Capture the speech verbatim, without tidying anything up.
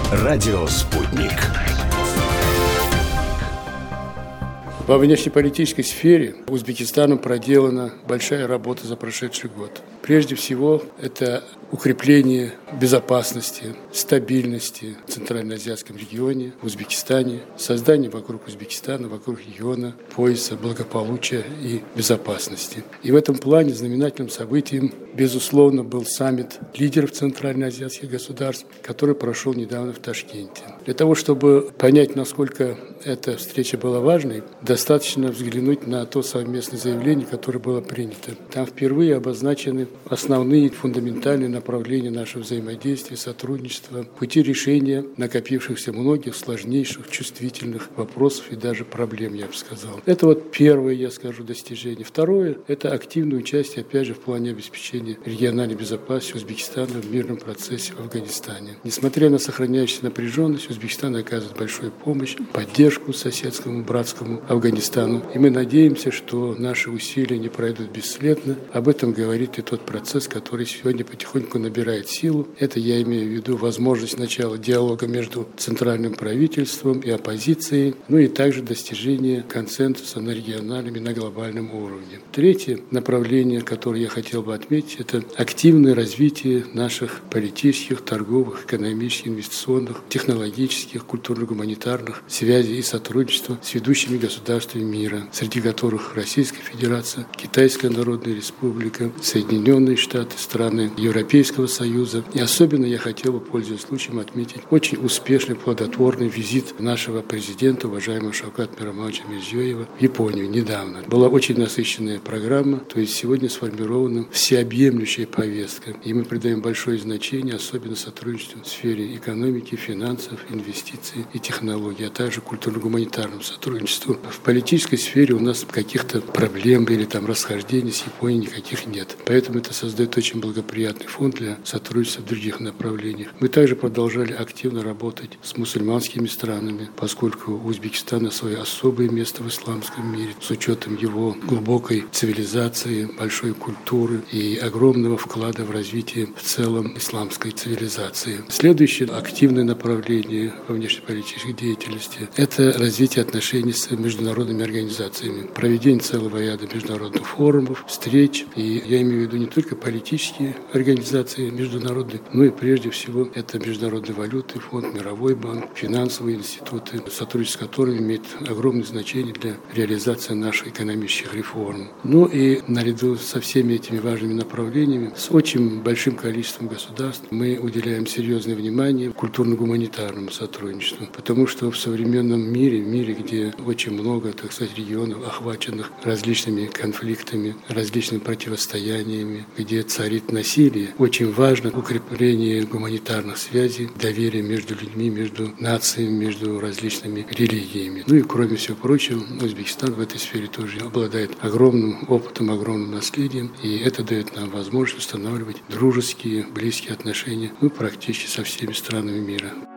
Радио «Спутник». Во внешнеполитической сфере Узбекистаном проделана большая работа за прошедший год. Прежде всего, это укрепление безопасности, стабильности в Центральноазиатском регионе, в Узбекистане, создание вокруг Узбекистана, вокруг региона пояса благополучия и безопасности. И в этом плане знаменательным событием, безусловно, был саммит лидеров центральноазиатских государств, который прошел недавно в Ташкенте. Для того, чтобы понять, насколько эта встреча была важной, достаточно взглянуть на то совместное заявление, которое было принято. Там впервые обозначены основные фундаментальные направления нашего взаимодействия, сотрудничества, пути решения накопившихся многих сложнейших, чувствительных вопросов и даже проблем, я бы сказал. Это вот первое, я скажу, достижение. Второе – это активное участие, опять же, в плане обеспечения региональной безопасности Узбекистана в мирном процессе в Афганистане. Несмотря на сохраняющуюся напряженность, Узбекистан оказывает большую помощь, поддержку соседскому, братскому Афганистану. И мы надеемся, что наши усилия не пройдут бесследно. Об этом говорит и тот процесс, который сегодня потихоньку набирает силу. Это я имею в виду возможность начала диалога между центральным правительством и оппозицией, ну и также достижение консенсуса на региональном и на глобальном уровне. Третье направление, которое я хотел бы отметить, это активное развитие наших политических, торговых, экономических, инвестиционных, технологических, культурно-гуманитарных связей и сотрудничества с ведущими государствами мира, среди которых Российская Федерация, Китайская Народная Республика, Соединенные Штаты, страны Европейского Союза. И особенно я хотел бы, пользуясь случаем, отметить очень успешный, плодотворный визит нашего президента, уважаемого Шавката Миромоновича Мирзиёева, в Японию недавно. Была очень насыщенная программа, то есть сегодня сформирована всеобъемлющая повестка. И мы придаем большое значение, особенно сотрудничеству в сфере экономики, финансов, инвестиций и технологий, а также культурно-гуманитарному сотрудничеству. В политической сфере у нас каких-то проблем или там расхождений с Японией никаких нет. Поэтому это создает очень благоприятный фон для сотрудничества в других направлениях. Мы также продолжали активно работать с мусульманскими странами, поскольку у Узбекистана свое особое место в исламском мире, с учетом его глубокой цивилизации, большой культуры и огромного вклада в развитие в целом исламской цивилизации. Следующее активное направление во внешнеполитической деятельности – это развитие отношений с международными организациями, проведение целого ряда международных форумов, встреч. И я имею в виду не только политические организации международные, но и прежде всего это Международный валютный фонд, Мировой банк, финансовые институты, сотрудничество с которыми имеет огромное значение для реализации наших экономических реформ. Ну и наряду со всеми этими важными направлениями, с очень большим количеством государств мы уделяем серьезное внимание культурно-гуманитарному сотрудничеству, потому что в современном мире, в мире, где очень много, так сказать, регионов, охваченных различными конфликтами, различными противостояниями, где царит насилие, очень важно укрепление гуманитарных связей, доверия между людьми, между нациями, между различными религиями. Ну и кроме всего прочего, Узбекистан в этой сфере тоже обладает огромным опытом, огромным наследием, и это дает нам возможность устанавливать дружеские, близкие отношения, ну, практически со всеми странами мира.